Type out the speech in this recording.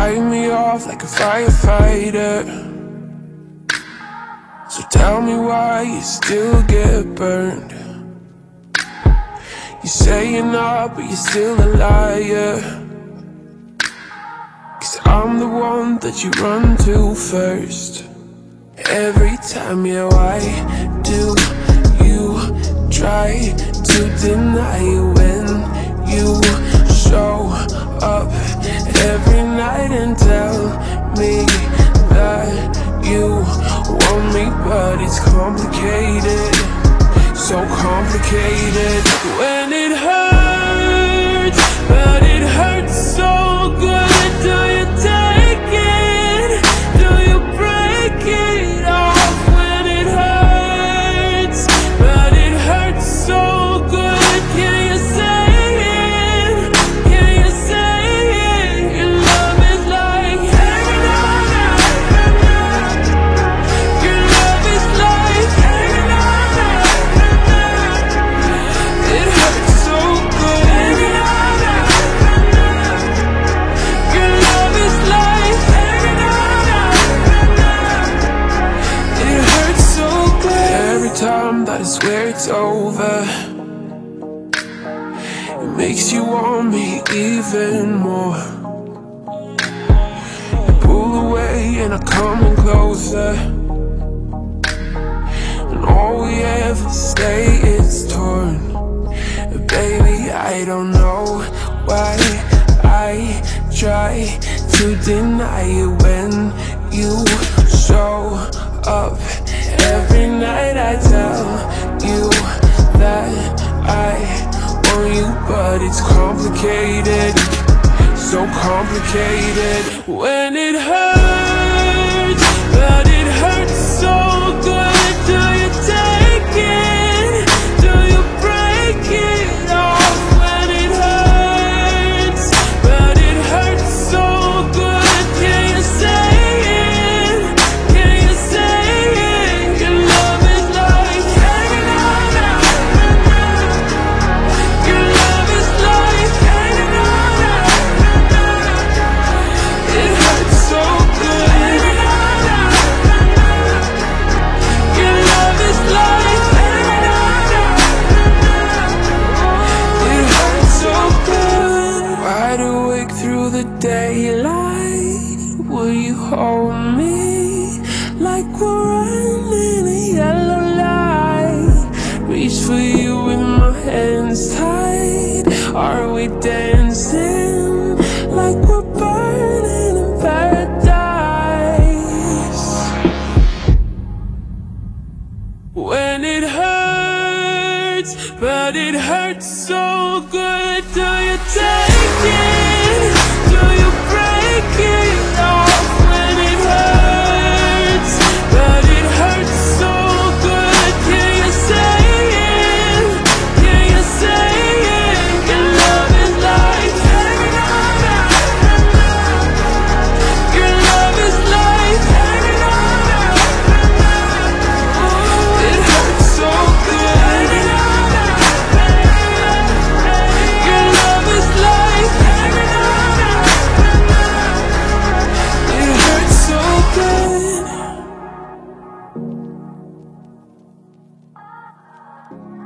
fight me off like a firefighter. So tell me why you still get burned. You say you're not, but you're still a liar. 'Cause I'm the one that you run to first. Every time, yeah, why do you try to deny when you show up every night and tell me that you want me? But it's complicated, so complicated. When it hurts, but it hurts so good. Do you take it? Do you break it off? When it hurts, but it hurts so good. Can you say it? Can you say it? Your love is like hanging on. Your love is like hanging on. It hurts so good. Hanging on. Your love is like hanging on. It hurts so good. Every time that I swear it's over, it makes you want me even more. You pull away and I come in closer, and all we ever say is torn. Baby, I don't know why I try to deny it when you show up every night. I tell you that I want you, but it's complicated, so complicated. When it hurts, but it hurts so good. Do you take it? Do you break it off? When it hurts, but it hurts so good. Can you say it? Can you say it? Your love is like hanging on. Your love is like hanging on. It hurts so good. Your love is like hanging on. It hurts so good. Wide awake through the daylight, will you hold me like we're running a yellow light? Reach for you with my hands tied. Are we dancing like we're burning in paradise? When it hurts, but it hurts so good. Do you take it? Do you break it off? When it hurts, but it hurts so good. Can you say it? Can you say it? Your love is like hanging on. Your love is like hanging on. It hurts so good. Your love is like hanging on. It hurts so good.